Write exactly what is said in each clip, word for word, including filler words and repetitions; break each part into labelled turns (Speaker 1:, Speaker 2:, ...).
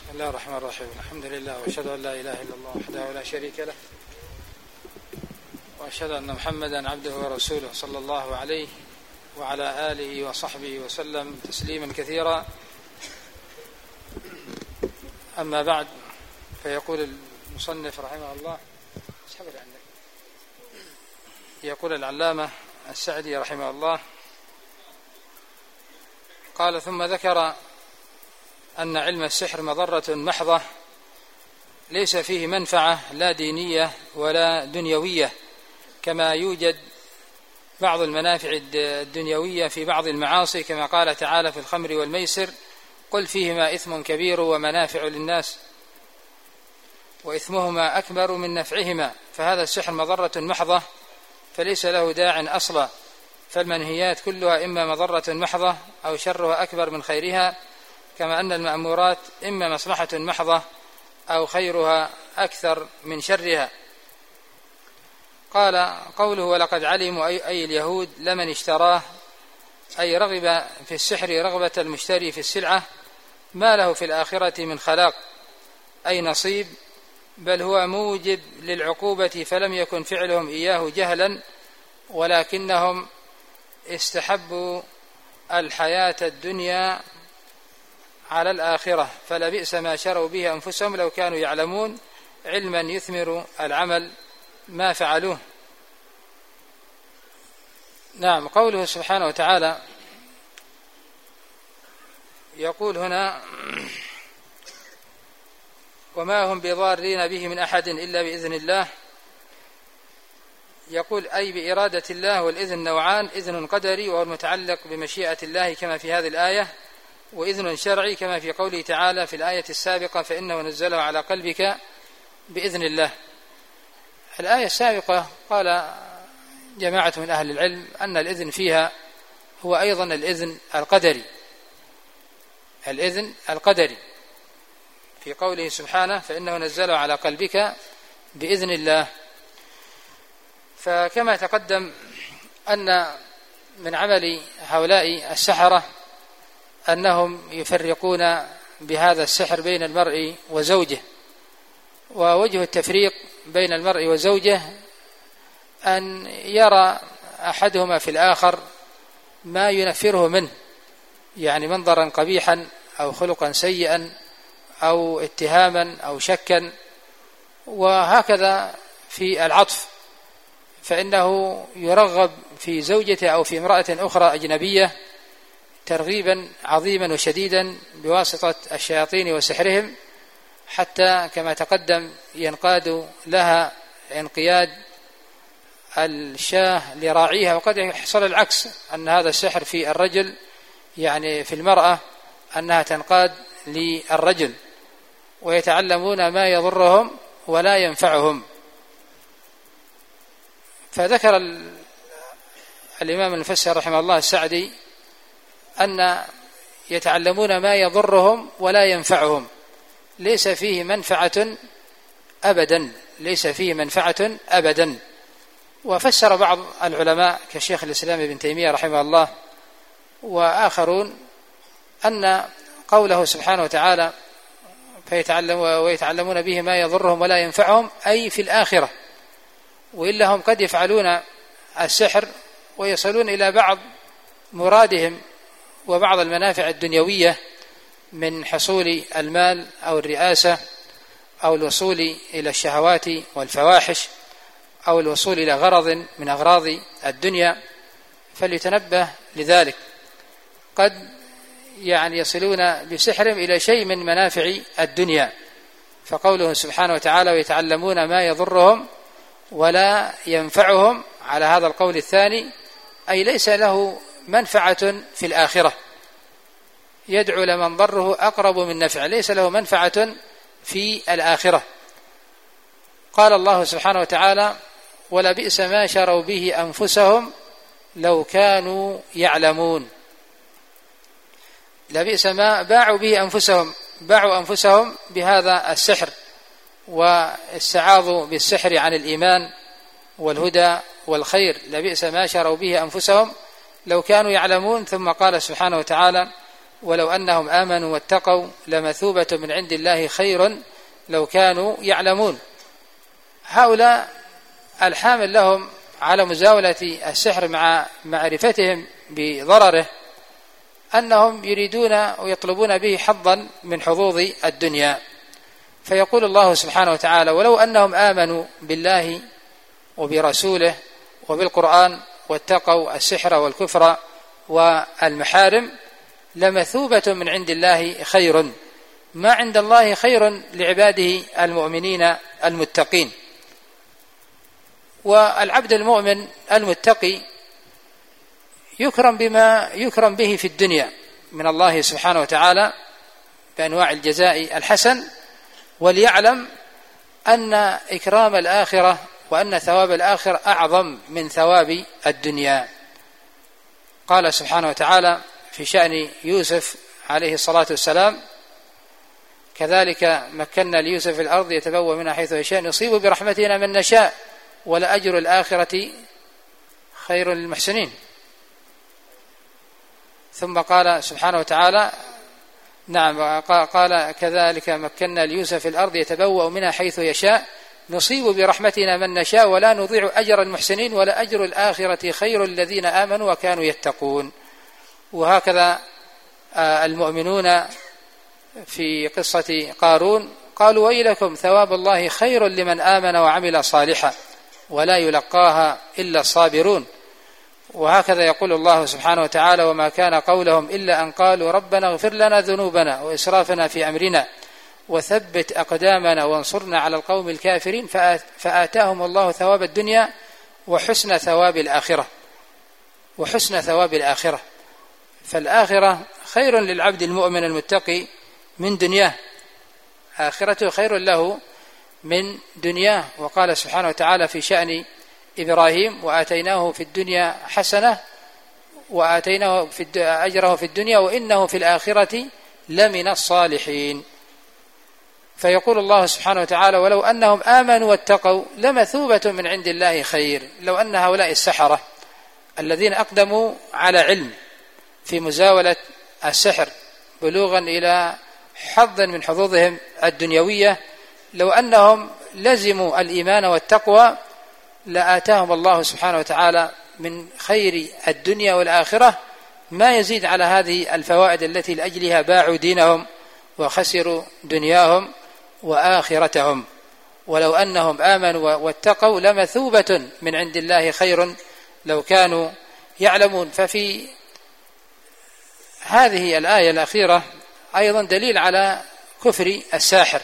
Speaker 1: بسم الله الرحمن الرحيم. الحمد لله وأشهد أن لا إله إلا الله وحده لا شريك له، وأشهد أن محمدا عبده ورسوله صلى الله عليه وعلى آله وصحبه وسلم تسليما كثيرا. أما بعد، فيقول المصنف رحمه الله يقول العلامة السعدي رحمه الله قال: ثم ذكر أن علم السحر مضرة محضة ليس فيه منفعة لا دينية ولا دنيوية، كما يوجد بعض المنافع الدنيوية في بعض المعاصي، كما قال تعالى في الخمر والميسر: قل فيهما إثم كبير ومنافع للناس وإثمهما أكبر من نفعهما. فهذا السحر مضرة محضة فليس له داع أصلا، فالمنهيات كلها إما مضرة محضة أو شرها أكبر من خيرها، كما أن المأمورات إما مصلحة محضة أو خيرها أكثر من شرها. قال: قوله ولقد علموا أي اليهود لمن اشتراه، أي رغب في السحر رغبة المشتري في السلعة، ما له في الآخرة من خلاق أي نصيب، بل هو موجب للعقوبة، فلم يكن فعلهم إياه جهلا، ولكنهم استحبوا الحياة الدنيا على الآخرة، فلبئس ما شروا به أنفسهم لو كانوا يعلمون علما يثمر العمل ما فعلوه. نعم. قوله سبحانه وتعالى يقول هنا: وما هم بضارين به من أحد إلا بإذن الله. يقول أي بإرادة الله، والإذن نوعان: إذن قدري وهو المتعلق بمشيئة الله كما في هذه الآية، وإذن شرعي كما في قوله تعالى في الآية السابقة: فإنه نزله على قلبك بإذن الله. الآية السابقة قال جماعة من أهل العلم أن الإذن فيها هو أيضا الإذن القدري، الإذن القدري في قوله سبحانه: فإنه نزله على قلبك بإذن الله. فكما تقدم أن من عمل هؤلاء السحرة أنهم يفرقون بهذا السحر بين المرء وزوجه، ووجه التفريق بين المرء وزوجه أن يرى أحدهما في الآخر ما ينفره منه، يعني منظرا قبيحا أو خلقا سيئا أو اتهاما أو شكا. وهكذا في العطف، فإنه يرغب في زوجته أو في امرأة أخرى أجنبية ترغيبا عظيما وشديدا بواسطة الشياطين وسحرهم، حتى كما تقدم ينقاد لها انقياد الشاه لراعيها. وقد يحصل العكس، أن هذا السحر في الرجل، يعني في المرأة، أنها تنقاد للرجل، ويتعلمون ما يضرهم ولا ينفعهم. فذكر الإمام المفسر رحمه الله السعدي أن يتعلمون ما يضرهم ولا ينفعهم، ليس فيه منفعة أبدا، ليس فيه منفعة أبدا. وفسر بعض العلماء كشيخ الإسلام ابن تيمية رحمه الله وآخرون أن قوله سبحانه وتعالى ويتعلمون به ما يضرهم ولا ينفعهم أي في الآخرة، وإلا هم قد يفعلون السحر ويصلون إلى بعض مرادهم وبعض المنافع الدنيوية من حصول المال أو الرئاسة أو الوصول إلى الشهوات والفواحش أو الوصول إلى غرض من أغراض الدنيا، فليتنبه لذلك. قد يعني يصلون بسحرهم إلى شيء من منافع الدنيا. فقوله سبحانه وتعالى ويتعلمون ما يضرهم ولا ينفعهم، على هذا القول الثاني، أي ليس له منفعة في الآخرة، يدعو لمن ضره أقرب من نفع، ليس له منفعة في الآخرة. قال الله سبحانه وتعالى: ولبئس ما شروا به أنفسهم لو كانوا يعلمون. لبئس ما باعوا به أنفسهم، باعوا أنفسهم بهذا السحر، واستعاضوا بالسحر عن الإيمان والهدى والخير. لبئس ما شروا به أنفسهم لو كانوا يعلمون. ثم قال سبحانه وتعالى: ولو أنهم آمنوا واتقوا لمثوبة من عند الله خير لو كانوا يعلمون. هؤلاء الحامل لهم على مزاولة السحر مع معرفتهم بضرره أنهم يريدون ويطلبون به حظا من حظوظ الدنيا. فيقول الله سبحانه وتعالى: ولو أنهم آمنوا بالله وبرسوله وبالقرآن واتقوا السحر والكفر والمحارم لمثوبة من عند الله خير. ما عند الله خير لعباده المؤمنين المتقين. والعبد المؤمن المتقي يكرم بما يكرم به في الدنيا من الله سبحانه وتعالى بأنواع الجزاء الحسن، وليعلم أن إكرام الآخرة وأن ثواب الآخرة أعظم من ثواب الدنيا. قال سبحانه وتعالى في شأن يوسف عليه الصلاة والسلام: كذلك مكنا ليوسف في الأرض يتبوأ منها حيث يشاء نصيب برحمتنا من نشاء ولأجر الآخرة خير للمحسنين. ثم قال سبحانه وتعالى: نعم قال كذلك مكنا ليوسف في الأرض يتبوأ منها حيث يشاء نصيب برحمتنا من نشاء ولا نضيع أجر المحسنين ولأجر الآخرة خير الذين آمنوا وكانوا يتقون. وهكذا المؤمنون في قصة قارون قالوا: ويلكم ثواب الله خير لمن آمن وعمل صالحا ولا يلقاها إلا الصابرون. وهكذا يقول الله سبحانه وتعالى: وما كان قولهم إلا أن قالوا ربنا اغفر لنا ذنوبنا وإسرافنا في أمرنا وثبت أقدامنا وانصرنا على القوم الكافرين فآتاهم الله ثواب الدنيا وحسن ثواب الآخرة وحسن ثواب الآخرة. فالآخرة خير للعبد المؤمن المتقي من دنياه، آخرته خير له من دنياه. وقال سبحانه وتعالى في شأن إبراهيم: وآتيناه في الدنيا حسنة وآتيناه في أجره في الدنيا وإنه في الآخرة لمن الصالحين. فيقول الله سبحانه وتعالى: ولو أنهم آمنوا واتقوا لمثوبة من عند الله خير. لو أن هؤلاء السحرة الذين أقدموا على علم في مزاولة السحر بلوغا إلى حظ من حظوظهم الدنيوية، لو أنهم لزموا الإيمان والتقوى لآتاهم الله سبحانه وتعالى من خير الدنيا والآخرة ما يزيد على هذه الفوائد التي لأجلها باعوا دينهم وخسروا دنياهم وآخرتهم. ولو أنهم آمنوا واتقوا لمثوبة من عند الله خير لو كانوا يعلمون. ففي هذه الآية الأخيرة أيضا دليل على كفر الساحر.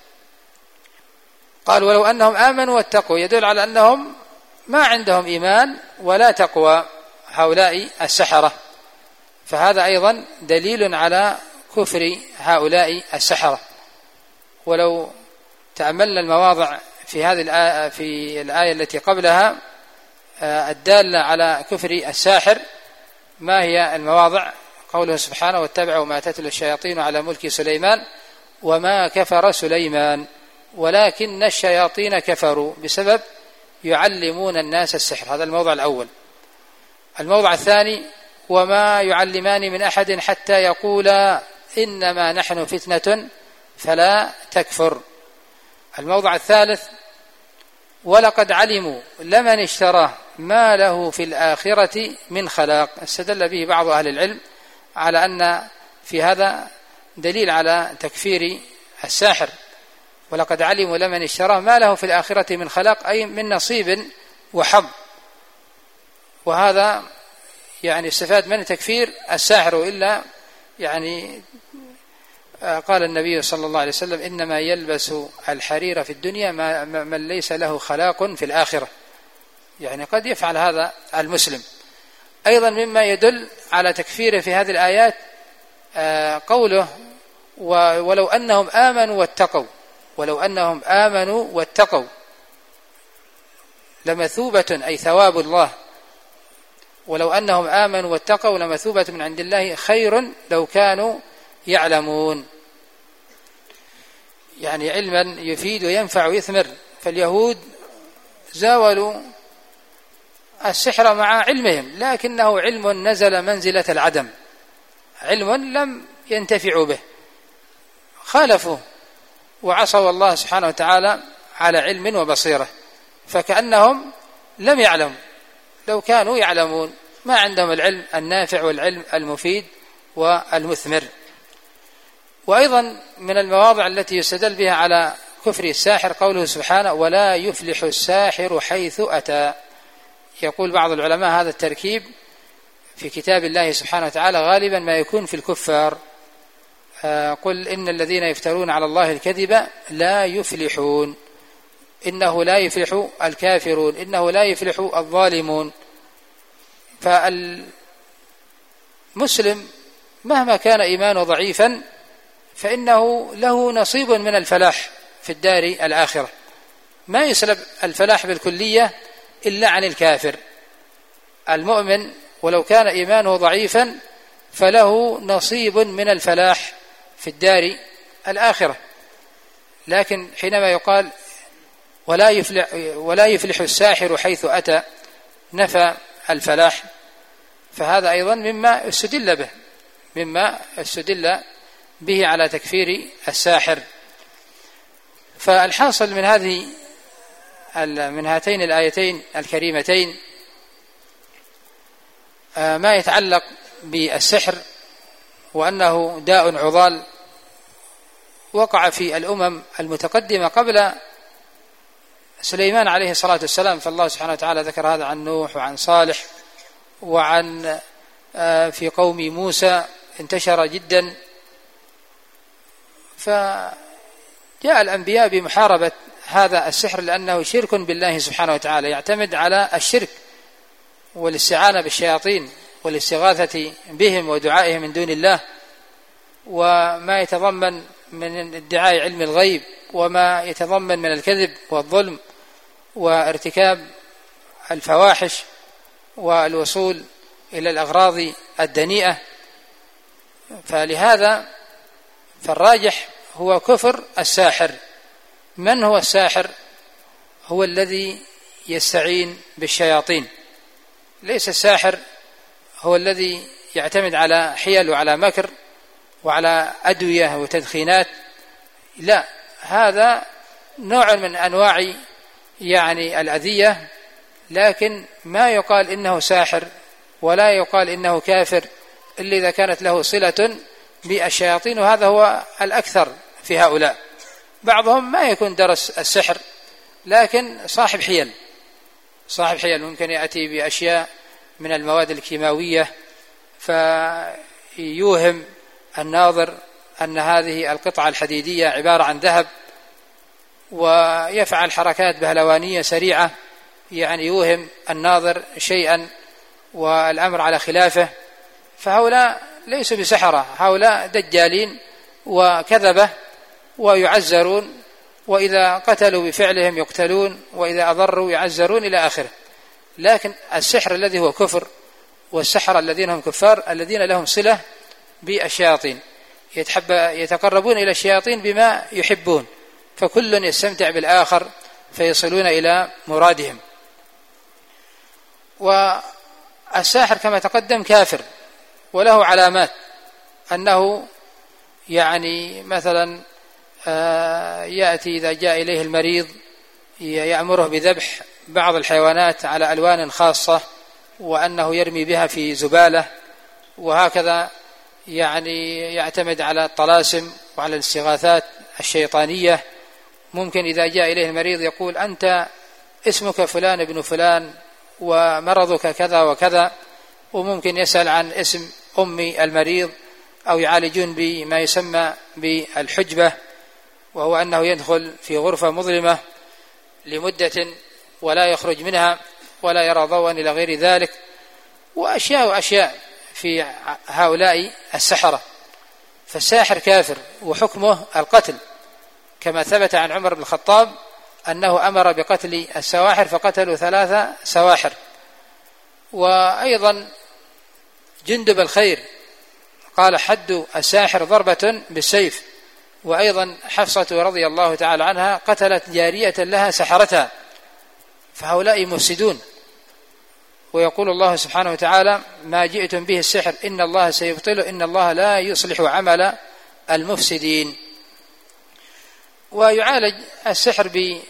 Speaker 1: قال: ولو أنهم آمنوا واتقوا، يدل على أنهم ما عندهم إيمان ولا تقوى هؤلاء السحرة، فهذا أيضا دليل على كفر هؤلاء السحرة. ولو تأملنا المواضع في هذه الآية في الآية التي قبلها الدالة على كفر الساحر، ما هي المواضع؟ قوله سبحانه: واتبعوا ما تتلو الشياطين على ملك سليمان وما كفر سليمان ولكن الشياطين كفروا بسبب يعلمون الناس السحر. هذا الموضع الأول. الموضع الثاني: وما يعلمان من أحد حتى يقولا إنما نحن فتنة فلا تكفر. الموضع الثالث: ولقد علموا لمن اشتراه ما له في الآخرة من خلاق. استدل به بعض أهل العلم على أن في هذا دليل على تكفير الساحر. ولقد علموا لمن اشتراه ما له في الآخرة من خلاق، أي من نصيب وحظ. وهذا يعني استفاد من تكفير الساحر. وإلا يعني قال النبي صلى الله عليه وسلم: إنما يلبس الحرير في الدنيا من ليس له خلاق في الآخرة. يعني قد يفعل هذا المسلم. أيضا مما يدل على تكفيره في هذه الآيات قوله: ولو أنهم آمنوا واتقوا. ولو أنهم آمنوا واتقوا لمثوبة، أي ثواب الله. ولو أنهم آمنوا واتقوا لمثوبة من عند الله خير لو كانوا يعلمون. يعني علما يفيد وينفع ويثمر. فاليهود زاولوا السحر مع علمهم، لكنه علم نزل منزلة العدم. علم لم ينتفعوا به، خالفوا وعصوا الله سبحانه وتعالى على علم وبصيرة، فكأنهم لم يعلموا. لو كانوا يعلمون ما عندهم العلم النافع والعلم المفيد والمثمر. وأيضا من المواضع التي يستدل بها على كفر الساحر قوله سبحانه: ولا يفلح الساحر حيث أتى. يقول بعض العلماء هذا التركيب في كتاب الله سبحانه وتعالى غالبا ما يكون في الكفار. قل إن الذين يفترون على الله الكذب لا يفلحون، إنه لا يفلح الكافرون، إنه لا يفلح الظالمون. فالمسلم مهما كان إيمانه ضعيفا فإنه له نصيب من الفلاح في الدار الآخرة، ما يسلب الفلاح بالكلية إلا عن الكافر. المؤمن ولو كان إيمانه ضعيفا فله نصيب من الفلاح في الدار الآخرة. لكن حينما يقال ولا يفلح, ولا يفلح الساحر حيث أتى نفى الفلاح، فهذا أيضا مما استدل به مما استدل به على تكفير الساحر. فالحاصل من هذه من هاتين الآيتين الكريمتين ما يتعلق بالسحر، وأنه داء عضال وقع في الأمم المتقدمة قبل سليمان عليه الصلاة والسلام. فالله سبحانه وتعالى ذكر هذا عن نوح وعن صالح وعن في قوم موسى انتشر جدا. فجاء الأنبياء بمحاربة هذا السحر لأنه شرك بالله سبحانه وتعالى، يعتمد على الشرك والاستعانة بالشياطين والاستغاثة بهم ودعائهم من دون الله، وما يتضمن من ادعاء علم الغيب، وما يتضمن من الكذب والظلم وارتكاب الفواحش والوصول إلى الأغراض الدنيئة. فلهذا فالراجح هو كفر الساحر. من هو الساحر؟ هو الذي يستعين بالشياطين، ليس الساحر هو الذي يعتمد على حيل وعلى مكر وعلى أدوية وتدخينات، لا، هذا نوع من أنواع يعني الأذية، لكن ما يقال إنه ساحر ولا يقال إنه كافر إلا إذا كانت له صلة بالشياطين، وهذا هو الأكثر في هؤلاء. بعضهم ما يكون درس السحر لكن صاحب حيل صاحب حيل ممكن يأتي بأشياء من المواد الكيماوية فيوهم الناظر أن هذه القطعة الحديدية عبارة عن ذهب، ويفعل حركات بهلوانية سريعة يعني يوهم الناظر شيئا والأمر على خلافه. فهؤلاء ليسوا بسحرة، هؤلاء دجالين وكذبة ويعزرون، وإذا قتلوا بفعلهم يقتلون، وإذا أضروا يعزرون إلى آخره. لكن السحر الذي هو كفر، والسحر الذين هم كفار الذين لهم صلة بالشياطين، يتقربون إلى الشياطين بما يحبون، فكل يستمتع بالآخر فيصلون إلى مرادهم. والساحر كما تقدم كافر، وله علامات، أنه يعني مثلا يأتي إذا جاء إليه المريض يأمره بذبح بعض الحيوانات على ألوان خاصة، وأنه يرمي بها في زبالة، وهكذا يعني يعتمد على الطلاسم وعلى الاستغاثات الشيطانية. ممكن إذا جاء إليه المريض يقول أنت اسمك فلان ابن فلان ومرضك كذا وكذا، وممكن يسأل عن اسم أم المريض، أو يعالجون بما يسمى بالحجبة، وهو أنه يدخل في غرفة مظلمة لمدة ولا يخرج منها ولا يرى ضوءا إلى غير ذلك، وأشياء وأشياء في هؤلاء السحرة. فالساحر كافر وحكمه القتل، كما ثبت عن عمر بن الخطاب أنه أمر بقتل السواحر فقتلوا ثلاثة سواحر. وأيضا جندب الخير قال حد الساحر ضربة بالسيف. وأيضا حفصة رضي الله تعالى عنها قتلت جارية لها سحرتها. فهؤلاء مفسدون، ويقول الله سبحانه وتعالى: ما جئتم به السحر إن الله سيبطله إن الله لا يصلح عمل المفسدين. ويعالج السحر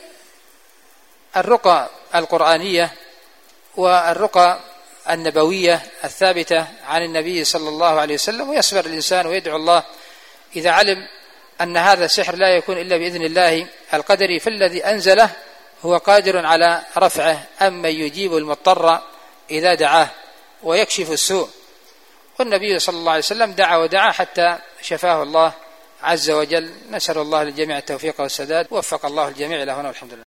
Speaker 1: بالرقى القرآنية والرقى النبوية الثابتة عن النبي صلى الله عليه وسلم، ويصبر الإنسان ويدعو الله إذا علم أن هذا السحر لا يكون إلا بإذن الله القدري، فالذي أنزله هو قادر على رفعه، أما يجيب المضطر إذا دعاه ويكشف السوء. والنبي صلى الله عليه وسلم دعا ودعا حتى شفاه الله عز وجل. نسأل الله للجميع التوفيق والسداد، وفق الله الجميع له والحمد لله.